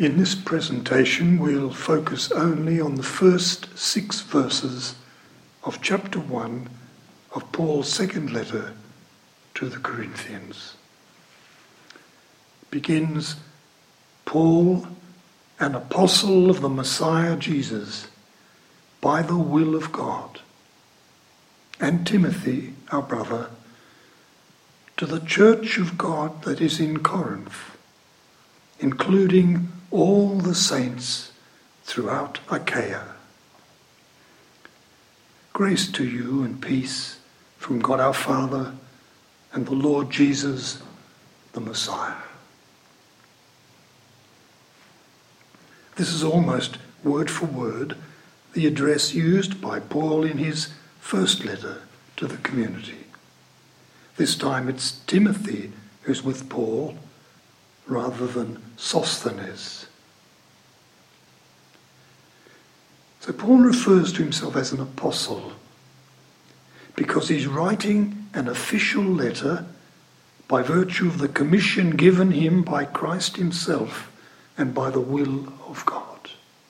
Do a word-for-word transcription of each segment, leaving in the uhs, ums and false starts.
In this presentation, we'll focus only on the first six verses of chapter one of Paul's second letter to the Corinthians. It begins, Paul, an apostle of the Messiah Jesus, by the will of God, and Timothy, our brother, to the church of God that is in Corinth, including all the saints throughout Achaia. Grace to you and peace from God our Father and the Lord Jesus, the Messiah. This is almost word for word the address used by Paul in his first letter to the community. This time it's Timothy who's with Paul rather than Sosthenes. So Paul refers to himself as an apostle because he's writing an official letter by virtue of the commission given him by Christ himself and by the will of God.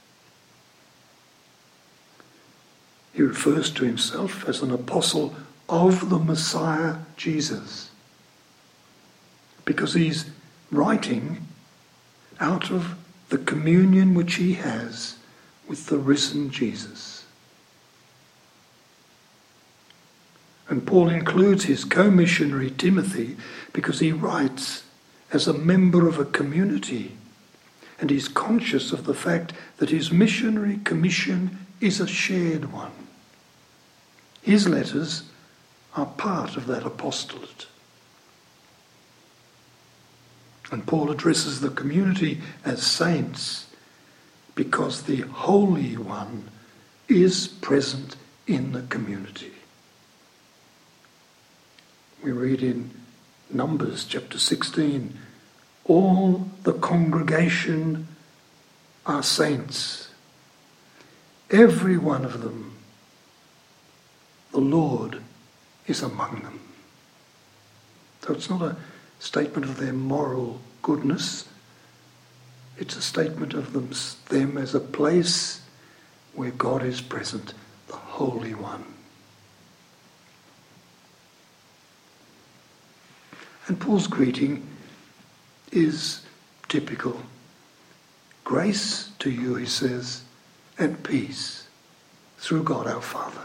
He refers to himself as an apostle of the Messiah Jesus because he's writing out of the communion which he has with the risen Jesus. And Paul includes his co-missionary Timothy because he writes as a member of a community, and he's conscious of the fact that his missionary commission is a shared one. His letters are part of that apostolate. And Paul addresses the community as saints because the Holy One is present in the community. We read in Numbers chapter sixteen, all the congregation are saints, every one of them. The Lord is among them. So it's not a statement of their moral goodness. It's a statement of them, them as a place where God is present, the Holy One. And Paul's greeting is typical. Grace to you, he says, and peace through God our Father.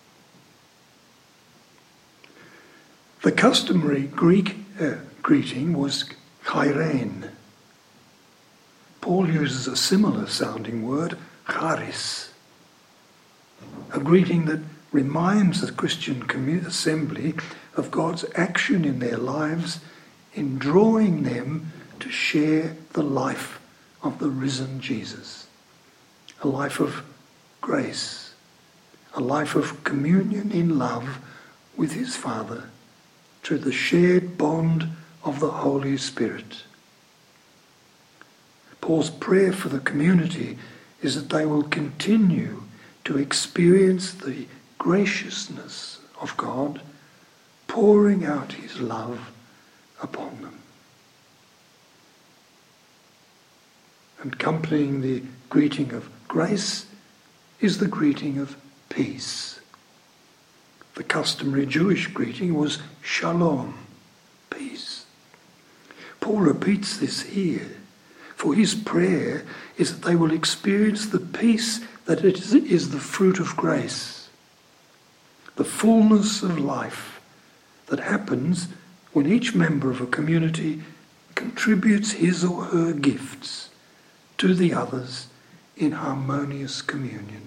The customary Greek uh, greeting was chairein. Paul uses a similar sounding word, charis, a greeting that reminds the Christian community assembly of God's action in their lives in drawing them to share the life of the risen Jesus, a life of grace, a life of communion in love with his Father through the shared bond of the Holy Spirit. Paul's prayer for the community is that they will continue to experience the graciousness of God pouring out his love upon them. And accompanying the greeting of grace is the greeting of peace. The customary Jewish greeting was shalom, peace. Paul repeats this here, for his prayer is that they will experience the peace that it is, is the fruit of grace, the fullness of life that happens when each member of a community contributes his or her gifts to the others in harmonious communion.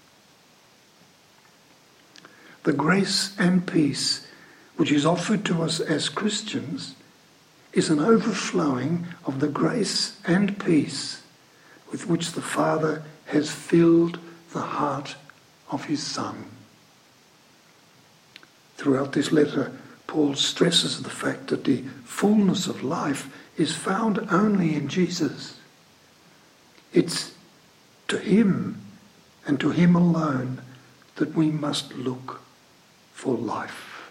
The grace and peace which is offered to us as Christians is an overflowing of the grace and peace with which the Father has filled the heart of his Son. Throughout this letter, Paul stresses the fact that the fullness of life is found only in Jesus. It's to him and to him alone that we must look for life.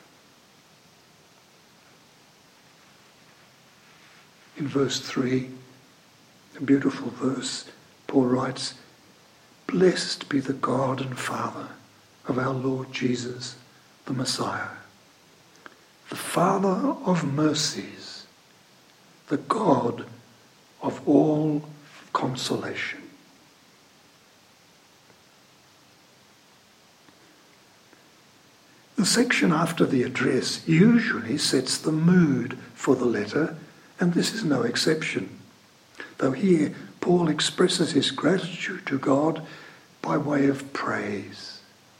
In verse three, A beautiful verse. Paul writes, "Blessed be the God and Father of our Lord Jesus, the Messiah, the Father of mercies, the God of all consolation." The section after the address usually sets the mood for the letter, and this is no exception. Though here Paul expresses his gratitude to God by way of praise.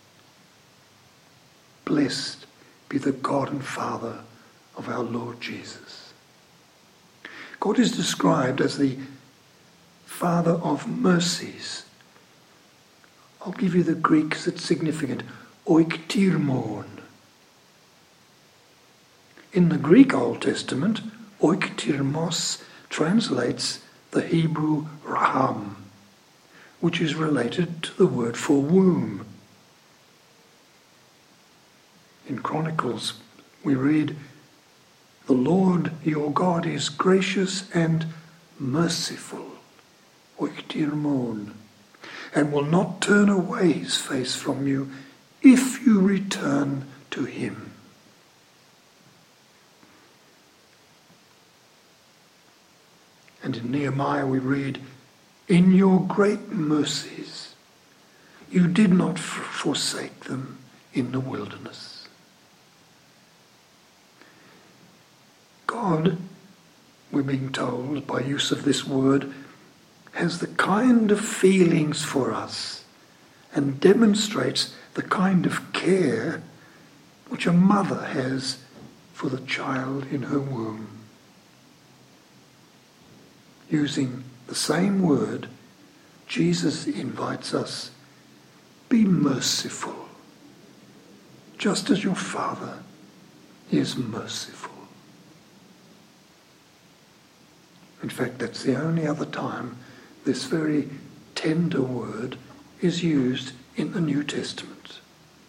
Blessed be the God and Father of our Lord Jesus. God is described as the Father of mercies. I'll give you the Greek because it's significant. Oiktirmon. In the Greek Old Testament, oiktirmos translates the Hebrew raham, which is related to the word for womb. In Chronicles, we read, "The Lord your God is gracious and merciful," oiktirmon, "and will not turn away his face from you if you return to him." And in Nehemiah we read, "In your great mercies you did not forsake them in the wilderness." God, we're being told by use of this word, has the kind of feelings for us and demonstrates the kind of care which a mother has for the child in her womb. Using the same word, Jesus invites us, be merciful, just as your Father is merciful. In fact, that's the only other time this very tender word is used in the New Testament.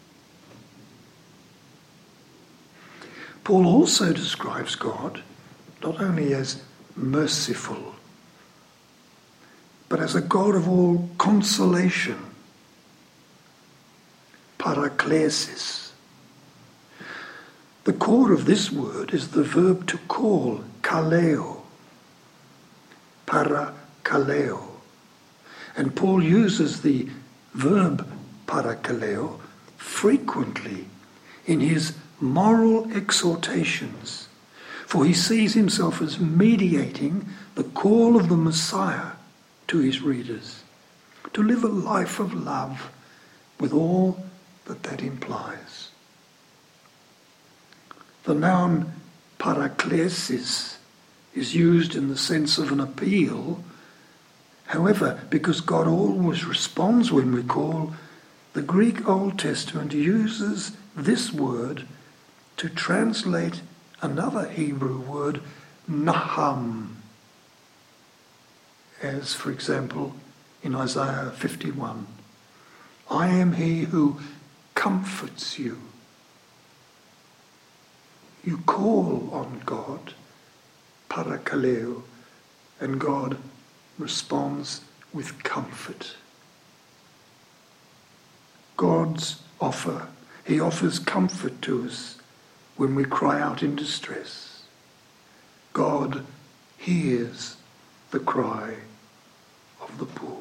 Paul also describes God not only as merciful, but as a God of all consolation, paraklesis. The core of this word is the verb to call, kaleo, parakaleo. And Paul uses the verb parakaleo frequently in his moral exhortations, for he sees himself as mediating the call of the Messiah to his readers, to live a life of love with all that that implies. The noun paraklesis is used in the sense of an appeal. However, because God always responds when we call, the Greek Old Testament uses this word to translate another Hebrew word, naham, as, for example, in Isaiah fifty-one, "I am he who comforts you." You call on God, parakaleo, and God responds with comfort. God's offer, he offers comfort to us when we cry out in distress. God hears the cry of the poor.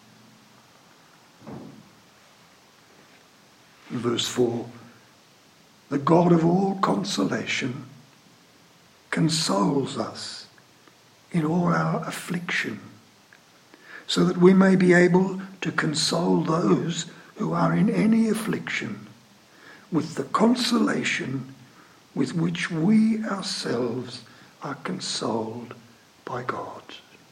In verse four, the God of all consolation consoles us in all our affliction, so that we may be able to console those who are in any affliction with the consolation with which we ourselves are consoled by God.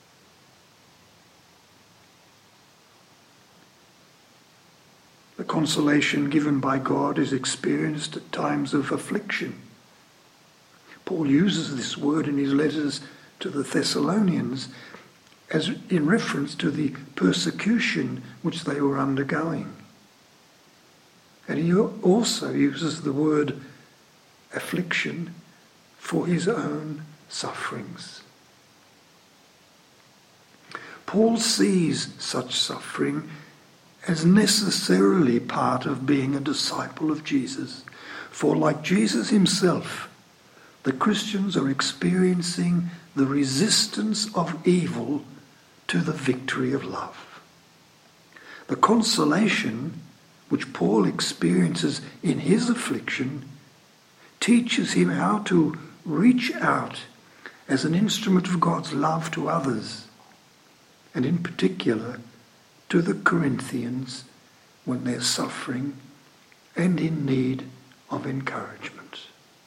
The consolation given by God is experienced at times of affliction. Paul uses this word in his letters to the Thessalonians as in reference to the persecution which they were undergoing. And he also uses the word affliction for his own sufferings. Paul sees such suffering as necessarily part of being a disciple of Jesus. For like Jesus himself, the Christians are experiencing the resistance of evil to the victory of love. The consolation which Paul experiences in his affliction teaches him how to reach out as an instrument of God's love to others, and in particular to the Corinthians when they're suffering and in need of encouragement.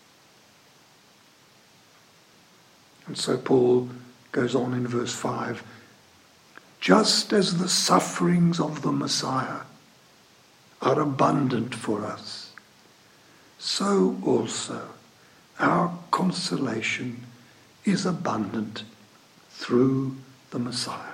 And so Paul goes on in verse five, just as the sufferings of the Messiah are abundant for us, so also our consolation is abundant through the Messiah.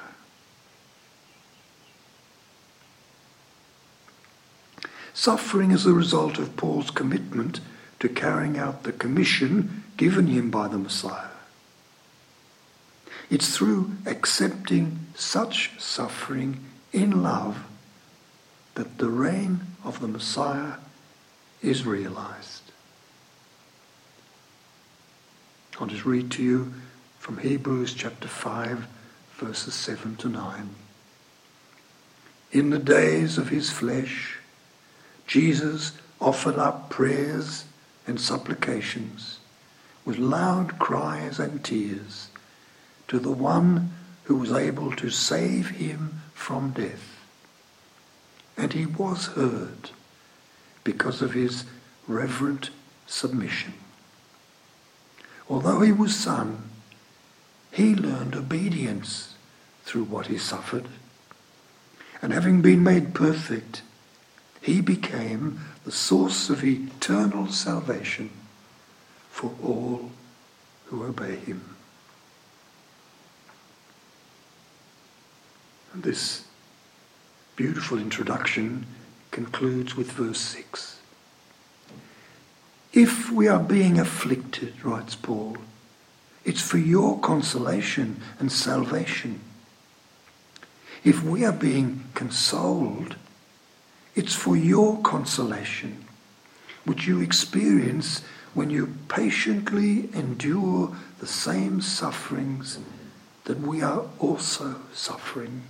Suffering is a result of Paul's commitment to carrying out the commission given him by the Messiah. It's through accepting such suffering in love that the reign of the Messiah is realized. I'll just read to you from Hebrews chapter five, verses seven to nine. In the days of his flesh, Jesus offered up prayers and supplications with loud cries and tears to the one who was able to save him from death. And he was heard because of his reverent submission. Although he was son, he learned obedience through what he suffered. And having been made perfect, he became the source of eternal salvation for all who obey him. And this beautiful introduction concludes with verse six. If we are being afflicted, writes Paul, it's for your consolation and salvation. If we are being consoled, it's for your consolation, which you experience when you patiently endure the same sufferings that we are also suffering.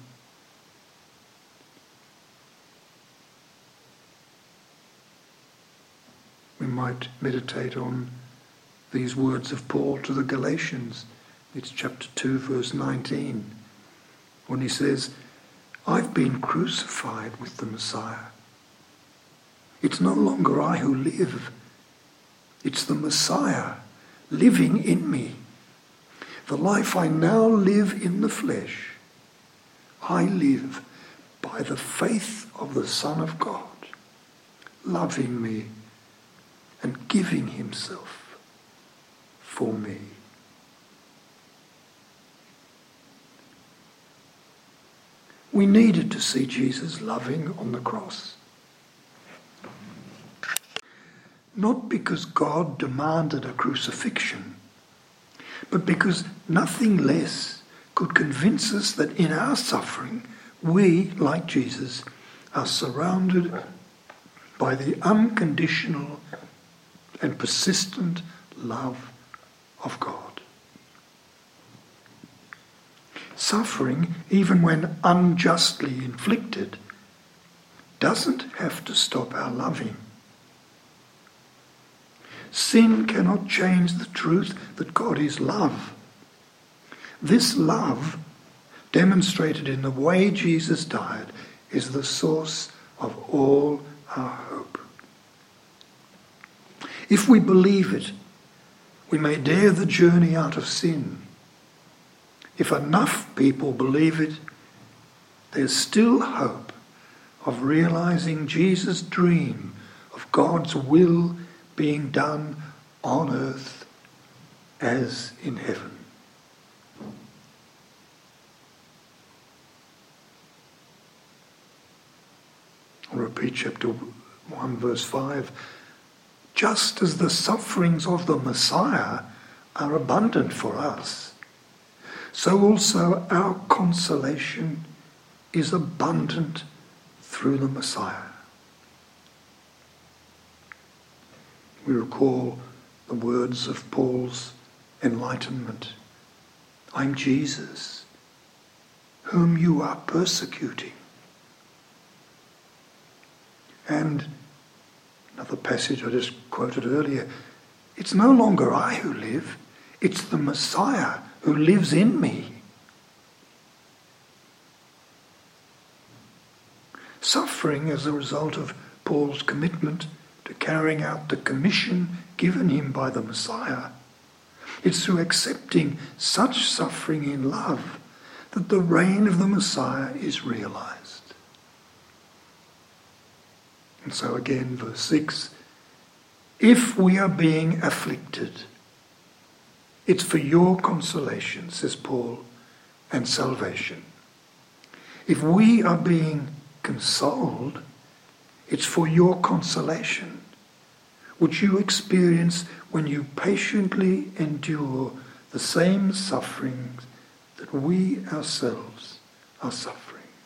We might meditate on these words of Paul to the Galatians. It's chapter two, verse nineteen, when he says, I've been crucified with the Messiah. It's no longer I who live. It's the Messiah living in me. The life I now live in the flesh, I live by the faith of the Son of God, loving me and giving himself for me. We needed to see Jesus loving on the cross. Not because God demanded a crucifixion, but because nothing less could convince us that in our suffering, we, like Jesus, are surrounded by the unconditional and persistent love of God. Suffering, even when unjustly inflicted, doesn't have to stop our loving. Sin cannot change the truth that God is love. This love, demonstrated in the way Jesus died, is the source of all our hope. If we believe it, we may dare the journey out of sin. If enough people believe it, there's still hope of realizing Jesus' dream of God's will being done on earth as in heaven. I'll repeat chapter one, verse five. Just as the sufferings of the Messiah are abundant for us, so also our consolation is abundant through the Messiah. We recall the words of Paul's enlightenment. I'm Jesus, whom you are persecuting. And another passage I just quoted earlier, it's no longer I who live, it's the Messiah who lives in me. Suffering as a result of Paul's commitment to carrying out the commission given him by the Messiah, it's through accepting such suffering in love that the reign of the Messiah is realized. And so again, verse six, if we are being afflicted, it's for your consolation, says Paul, and salvation. If we are being consoled, it's for your consolation, which you experience when you patiently endure the same sufferings that we ourselves are suffering.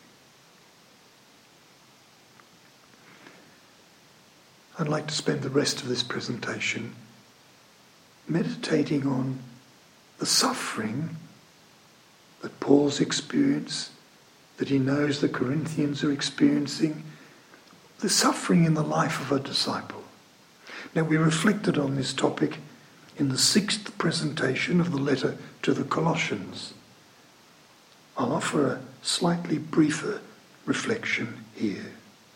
I'd like to spend the rest of this presentation meditating on the suffering that Paul's experienced, that he knows the Corinthians are experiencing, the suffering in the life of a disciple. Now, we reflected on this topic in the sixth presentation of the letter to the Colossians. I'll offer a slightly briefer reflection here.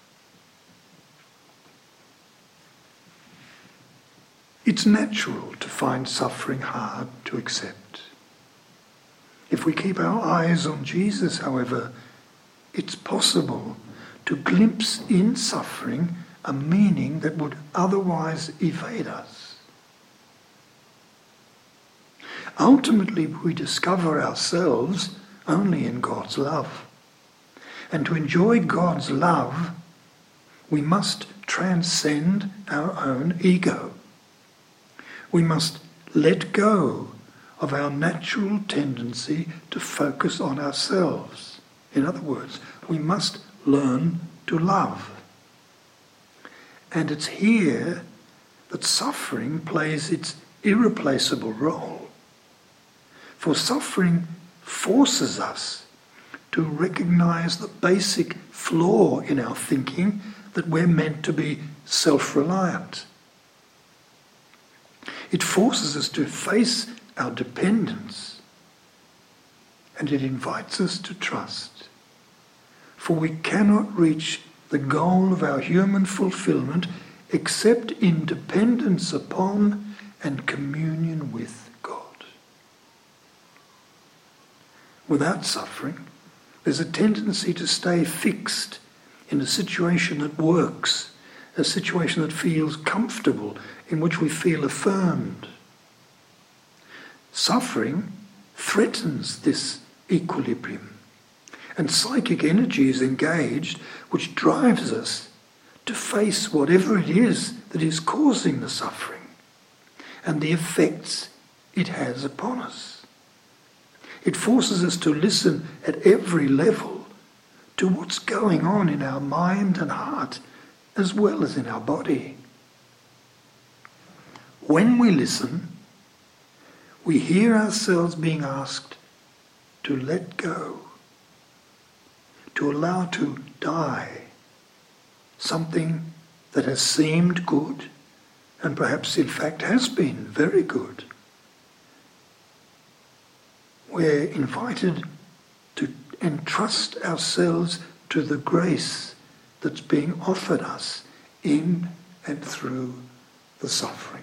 It's natural to find suffering hard to accept. If we keep our eyes on Jesus, however, it's possible to glimpse in suffering a meaning that would otherwise evade us. Ultimately, we discover ourselves only in God's love. And to enjoy God's love, we must transcend our own ego. We must let go of our natural tendency to focus on ourselves. In other words, we must learn to love. And it's here that suffering plays its irreplaceable role. For suffering forces us to recognize the basic flaw in our thinking that we're meant to be self-reliant. It forces us to face our dependence, and it invites us to trust. For we cannot reach the goal of our human fulfillment except in dependence upon and communion with God. Without suffering, there's a tendency to stay fixed in a situation that works, a situation that feels comfortable, in which we feel affirmed. Suffering threatens this equilibrium, and psychic energy is engaged, which drives us to face whatever it is that is causing the suffering and the effects it has upon us. It forces us to listen at every level to what's going on in our mind and heart, as well as in our body. When we listen, we hear ourselves being asked to let go, to allow to die something that has seemed good and perhaps in fact has been very good. We're invited to entrust ourselves to the grace that's being offered us in and through the suffering.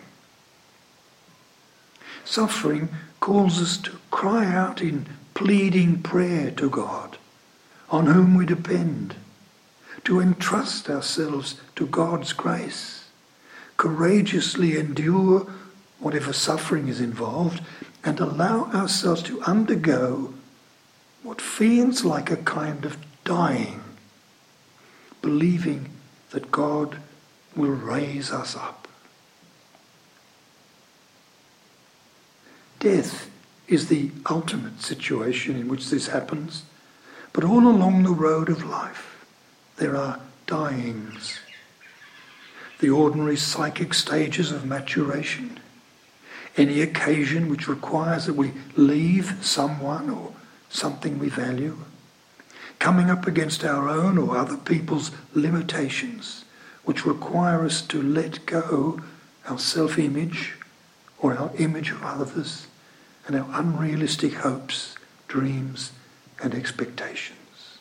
Suffering calls us to cry out in pleading prayer to God, on whom we depend, to entrust ourselves to God's grace, courageously endure whatever suffering is involved, and allow ourselves to undergo what feels like a kind of dying, believing that God will raise us up. Death is the ultimate situation in which this happens, but all along the road of life there are dyings. The ordinary psychic stages of maturation, any occasion which requires that we leave someone or something we value, coming up against our own or other people's limitations which require us to let go our self-image or our image of others and our unrealistic hopes, dreams and expectations.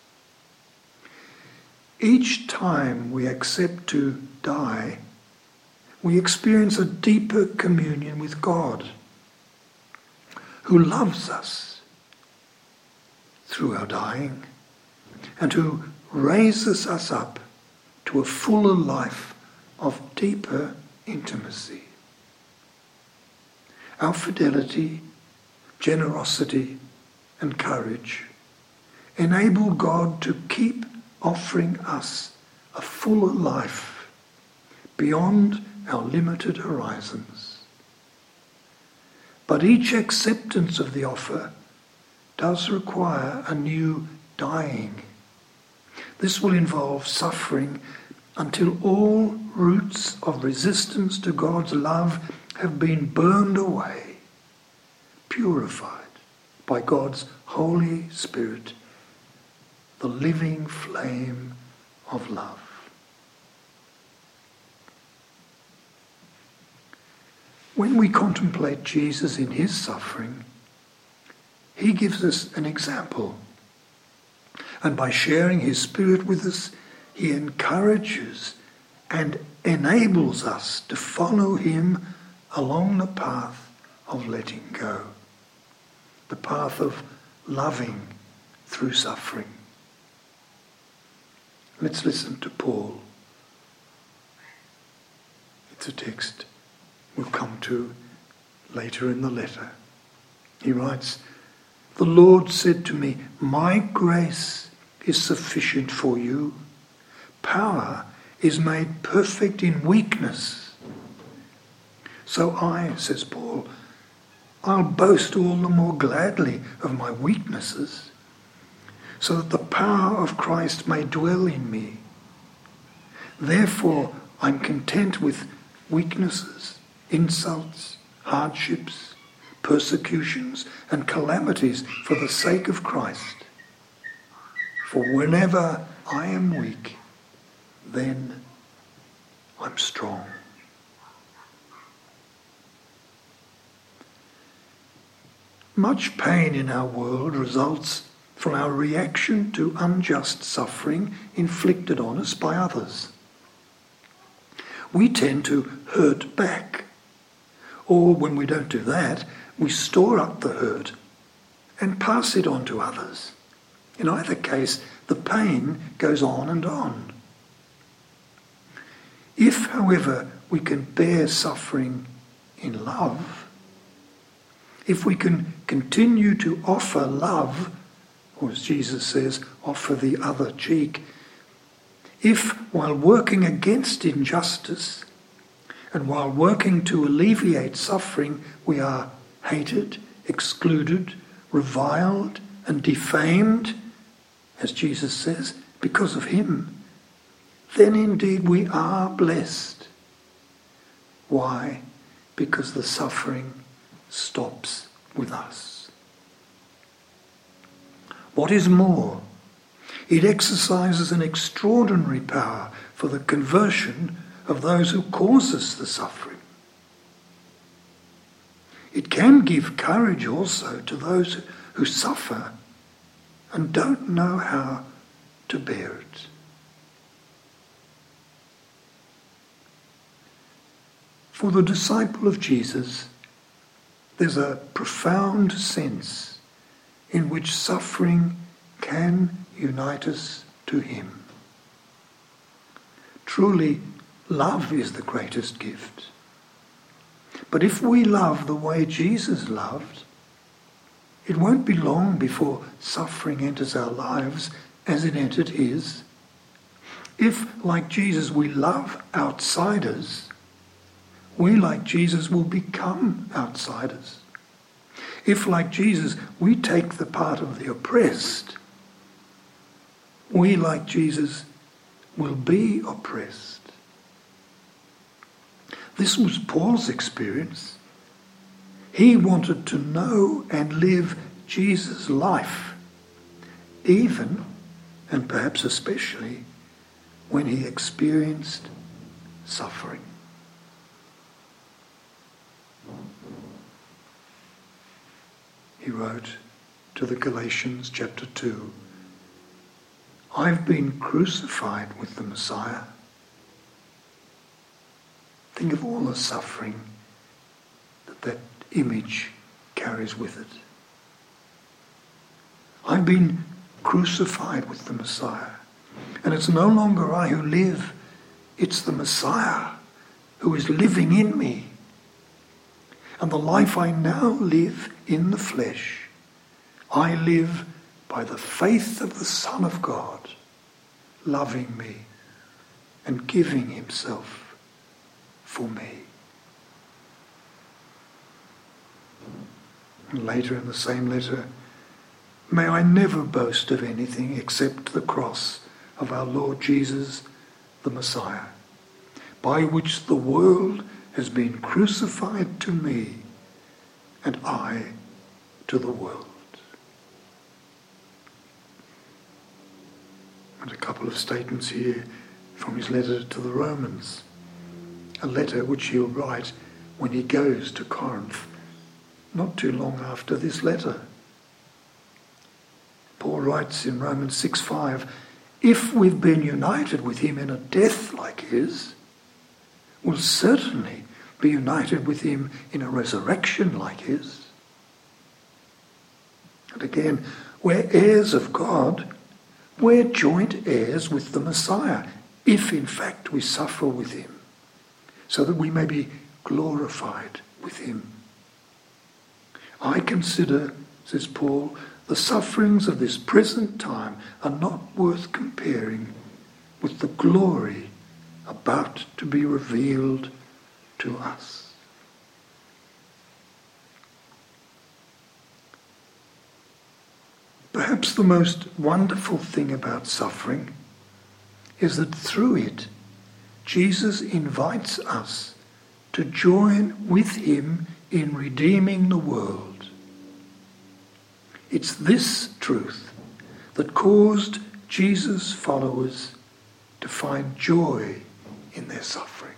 Each time we accept to die, we experience a deeper communion with God, who loves us through our dying and who raises us up to a fuller life of deeper intimacy. Our fidelity, generosity and courage enable God to keep offering us a fuller life beyond our limited horizons. But each acceptance of the offer does require a new dying. This will involve suffering until all roots of resistance to God's love have been burned away, purified by God's Holy Spirit, the living flame of love. When we contemplate Jesus in his suffering, he gives us an example. And by sharing his Spirit with us, he encourages and enables us to follow him along the path of letting go, the path of loving through suffering. Let's listen to Paul. It's a text we'll come to later in the letter. He writes, "The Lord said to me, 'My grace is sufficient for you. Power is made perfect in weakness.' So I," says Paul, "I'll boast all the more gladly of my weaknesses, so that the power of Christ may dwell in me. Therefore, I'm content with weaknesses, insults, hardships, persecutions, and calamities for the sake of Christ. For whenever I am weak, then I'm strong." Much pain in our world results from our reaction to unjust suffering inflicted on us by others. We tend to hurt back, or when we don't do that, we store up the hurt and pass it on to others. In either case, the pain goes on and on. If, however, we can bear suffering in love, if we can continue to offer love, or as Jesus says, offer the other cheek, if, while working against injustice and while working to alleviate suffering, we are hated, excluded, reviled, and defamed, as Jesus says, because of him, then indeed we are blessed. Why? Because the suffering stops with us. What is more, it exercises an extraordinary power for the conversion of those who cause us the suffering. It can give courage also to those who suffer and don't know how to bear it. For the disciple of Jesus, there's a profound sense in which suffering can unite us to him. Truly, love is the greatest gift. But if we love the way Jesus loved, it won't be long before suffering enters our lives as it entered his. If, like Jesus, we love outsiders, we, like Jesus, will become outsiders. If, like Jesus, we take the part of the oppressed, we, like Jesus, will be oppressed. This was Paul's experience. He wanted to know and live Jesus' life, even, and perhaps especially, when he experienced suffering. He wrote to the Galatians, chapter two, I've been crucified with the Messiah. Think of all the suffering that that image carries with it. I've been crucified with the Messiah. And it's no longer I who live, it's the Messiah who is living in me. And the life I now live in the flesh, I live by the faith of the Son of God, loving me and giving himself for me. And later in the same letter, may I never boast of anything except the cross of our Lord Jesus, the Messiah, by which the world has been crucified to me and I to the world. And a couple of statements here from his letter to the Romans, a letter which he'll write when he goes to Corinth, not too long after this letter. Paul writes in Romans six five, if we've been united with him in a death like his, we'll certainly be united with him in a resurrection like his. And again, we're heirs of God, we're joint heirs with the Messiah, if in fact we suffer with him, so that we may be glorified with him. I consider, says Paul, the sufferings of this present time are not worth comparing with the glory about to be revealed to us. Perhaps the most wonderful thing about suffering is that through it, Jesus invites us to join with him in redeeming the world. It's this truth that caused Jesus' followers to find joy in their suffering.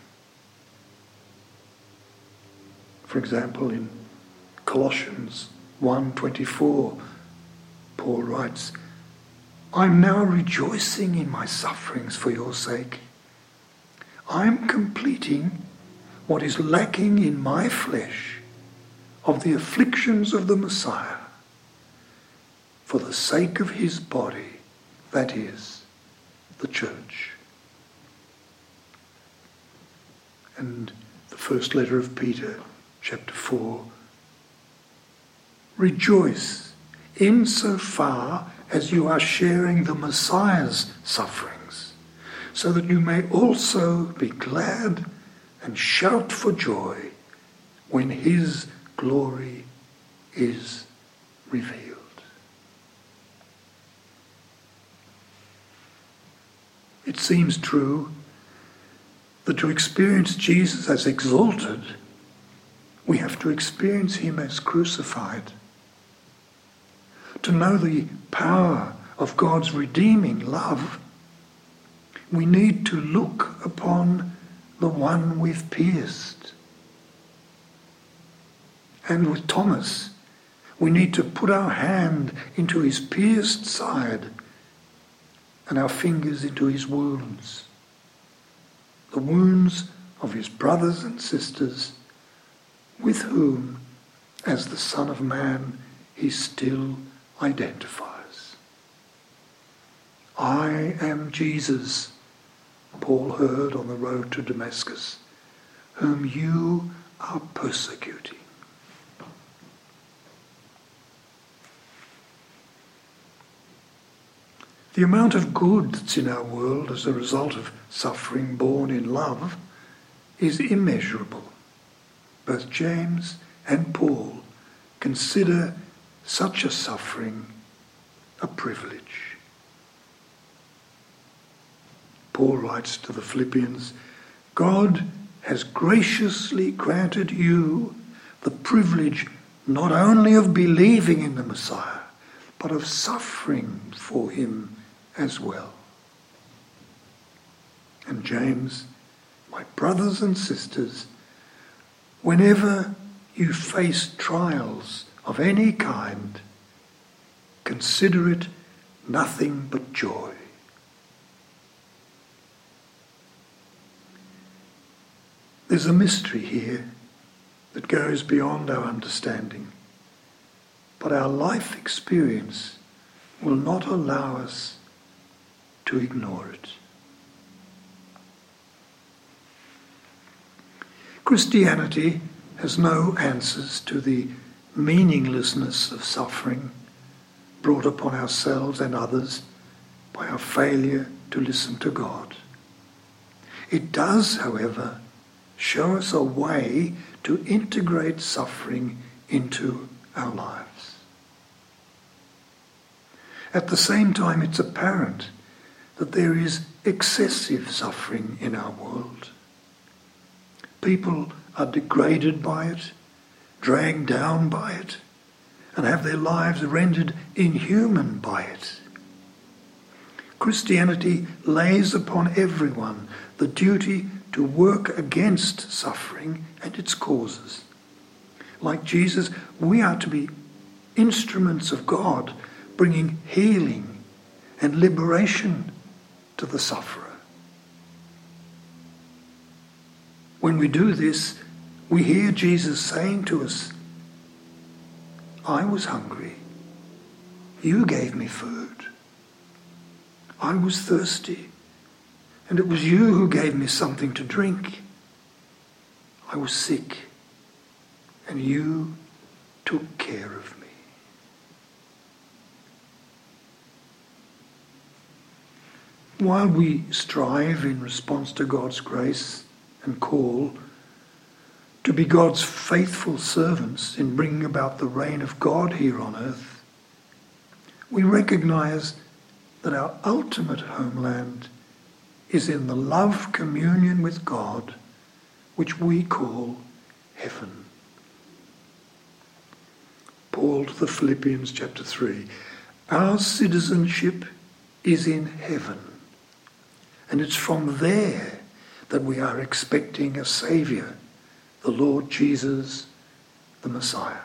For example, in Colossians one twenty-four, Paul writes, I'm now rejoicing in my sufferings for your sake. I'm completing what is lacking in my flesh of the afflictions of the Messiah for the sake of his body, that is, the church. And the first letter of Peter, chapter four, rejoice insofar as you are sharing the Messiah's sufferings, so that you may also be glad and shout for joy when his glory is revealed. It seems true that to experience Jesus as exalted, we have to experience him as crucified. To know the power of God's redeeming love, we need to look upon the one we've pierced. And with Thomas, we need to put our hand into his pierced side and our fingers into his wounds, the wounds of his brothers and sisters, with whom, as the Son of Man, he still identifies. I am Jesus, Paul heard on the road to Damascus, whom you are persecuting. The amount of good that's in our world as a result of suffering born in love is immeasurable. Both James and Paul consider such a suffering a privilege. Paul writes to the Philippians, God has graciously granted you the privilege not only of believing in the Messiah, but of suffering for him as well. And James, my brothers and sisters, whenever you face trials of any kind, consider it nothing but joy. There's a mystery here that goes beyond our understanding, but our life experience will not allow us to ignore it. Christianity has no answers to the meaninglessness of suffering brought upon ourselves and others by our failure to listen to God. It does, however, show us a way to integrate suffering into our lives. At the same time, it's apparent that there is excessive suffering in our world. People are degraded by it, dragged down by it, and have their lives rendered inhuman by it. Christianity lays upon everyone the duty to work against suffering and its causes. Like Jesus, we are to be instruments of God, bringing healing and liberation to the sufferer. When we do this, we hear Jesus saying to us, I was hungry. You gave me food. I was thirsty, and it was you who gave me something to drink. I was sick, and you took care of me. While we strive in response to God's grace and call to be God's faithful servants in bringing about the reign of God here on earth, we recognize that our ultimate homeland is in the love communion with God, which we call heaven. Paul to the Philippians chapter three, our citizenship is in heaven, and it's from there that we are expecting a Saviour, the Lord Jesus, the Messiah.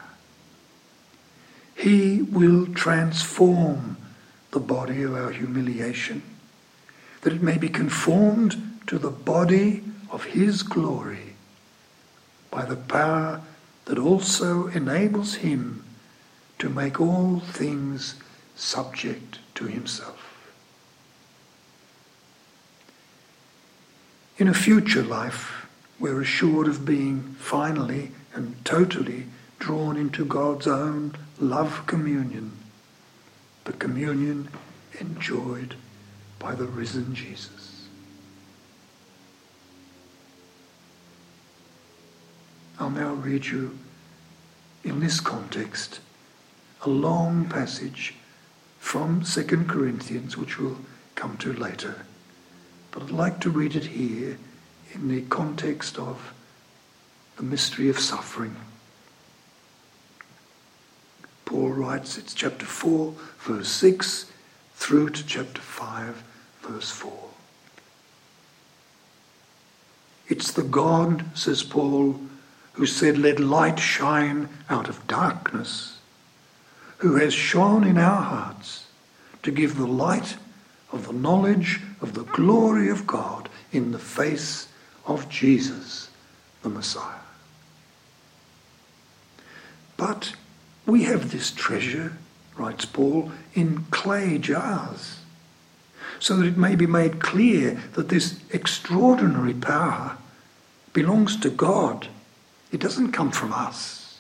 He will transform the body of our humiliation, that it may be conformed to the body of his glory by the power that also enables him to make all things subject to himself. In a future life, we're assured of being finally and totally drawn into God's own love communion, the communion enjoyed by the risen Jesus. I'll now read you, in this context, a long passage from Second Corinthians, which we'll come to later. But I'd like to read it here in the context of the mystery of suffering. Paul writes, it's chapter four, verse six, through to chapter five, verse four. It's the God, says Paul, who said, let light shine out of darkness, who has shone in our hearts to give the light of the knowledge of the glory of God in the face of Jesus, the Messiah. But we have this treasure, writes Paul, in clay jars, so that it may be made clear that this extraordinary power belongs to God. It doesn't come from us.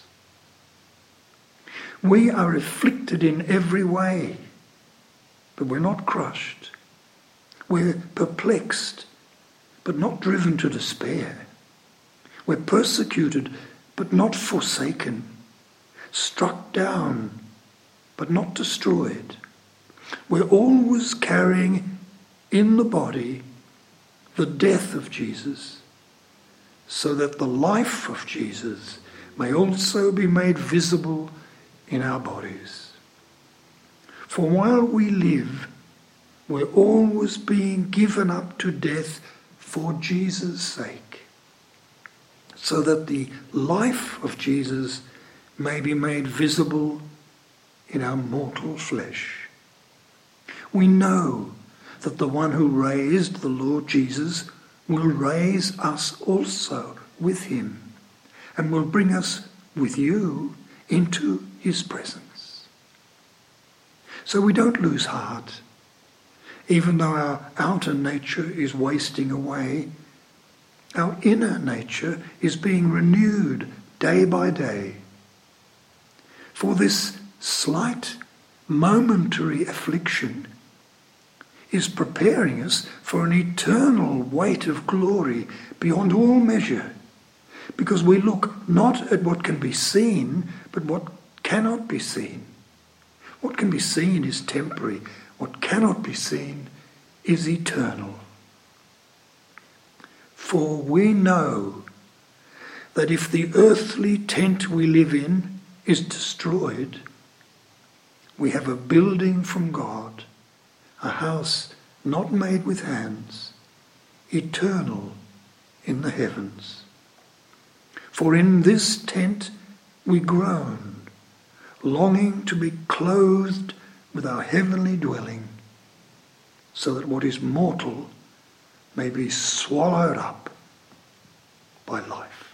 We are afflicted in every way, but we're not crushed. We're perplexed, but not driven to despair. We're persecuted, but not forsaken. struck down, but not destroyed. We're always carrying in the body the death of Jesus, so that the life of Jesus may also be made visible in our bodies. For while we live, we're always being given up to death for Jesus' sake, so that the life of Jesus may be made visible in our mortal flesh. We know that the one who raised the Lord Jesus will raise us also with him and will bring us with you into his presence. So we don't lose heart, even though our outer nature is wasting away. Our inner nature is being renewed day by day. For this slight, momentary affliction is preparing us for an eternal weight of glory beyond all measure, because we look not at what can be seen, but what cannot be seen. What can be seen is temporary. What cannot be seen is eternal. For we know that if the earthly tent we live in is destroyed, we have a building from God, a house not made with hands, eternal in the heavens. For in this tent we groan, longing to be clothed with our heavenly dwelling, so that what is mortal may be swallowed up by life.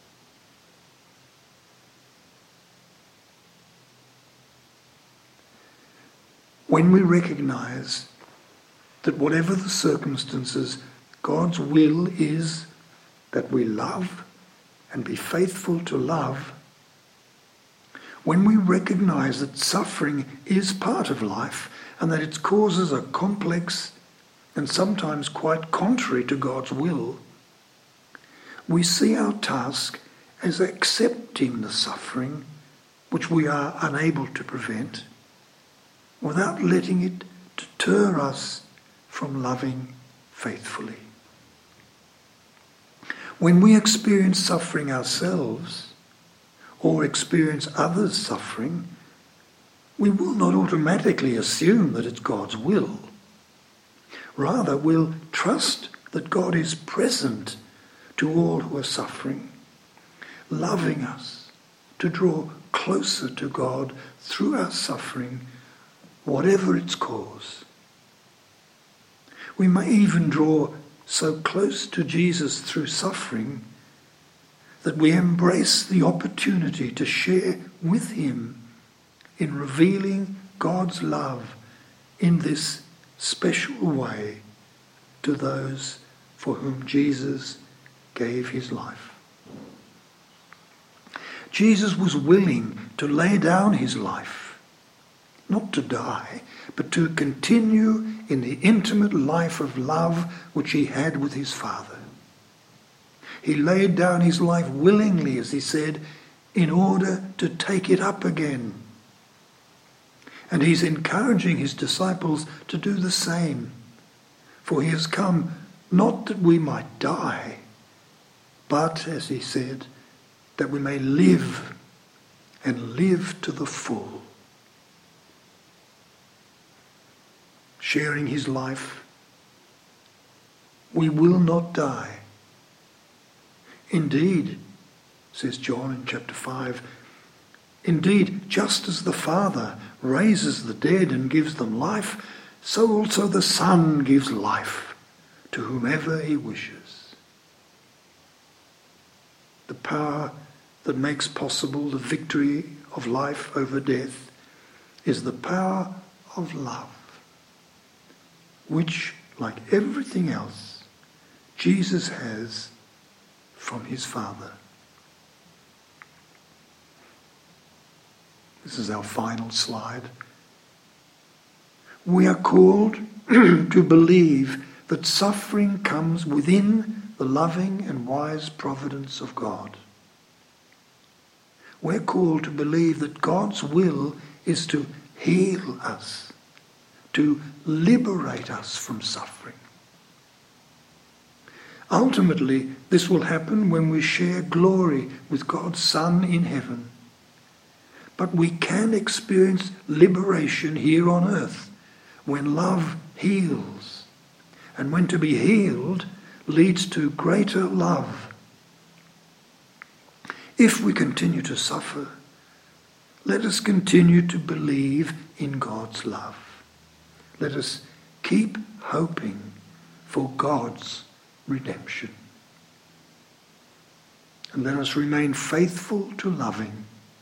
When we recognize that whatever the circumstances, God's will is that we love and be faithful to love, when we recognize that suffering is part of life and that its causes are complex and sometimes quite contrary to God's will, we see our task as accepting the suffering which we are unable to prevent, without letting it deter us from loving faithfully. When we experience suffering ourselves, or experience others suffering, we will not automatically assume that it's God's will. Rather, we'll trust that God is present to all who are suffering, loving us to draw closer to God through our suffering, whatever its cause. We may even draw so close to Jesus through suffering that we embrace the opportunity to share with him in revealing God's love in this special way to those for whom Jesus gave his life. Jesus was willing to lay down his life, not to die, but to continue in the intimate life of love which he had with his Father. He laid down his life willingly, as he said, in order to take it up again. And he's encouraging his disciples to do the same. For he has come not that we might die, but, as he said, that we may live and live to the full. Sharing his life, we will not die. Indeed, says John in chapter five, indeed, just as the Father raises the dead and gives them life, so also the Son gives life to whomever he wishes. The power that makes possible the victory of life over death is the power of love, which, like everything else, Jesus has from his Father. This is our final slide. We are called to believe that suffering comes within the loving and wise providence of God. we're called to believe that God's will is to heal us, to liberate us from suffering. Ultimately, this will happen when we share glory with God's Son in heaven. But we can experience liberation here on earth when love heals, and when to be healed leads to greater love. If we continue to suffer, let us continue to believe in God's love. Let us keep hoping for God's redemption. And let us remain faithful to loving.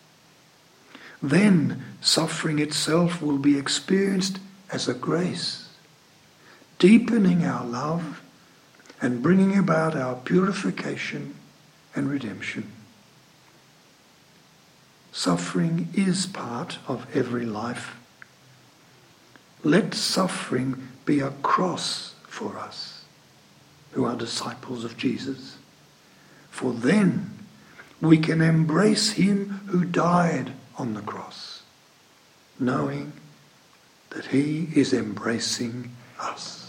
Then suffering itself will be experienced as a grace, deepening our love and bringing about our purification and redemption. Suffering is part of every life. Let suffering be a cross for us who are disciples of Jesus. For then we can embrace him who died on the cross, knowing that he is embracing us.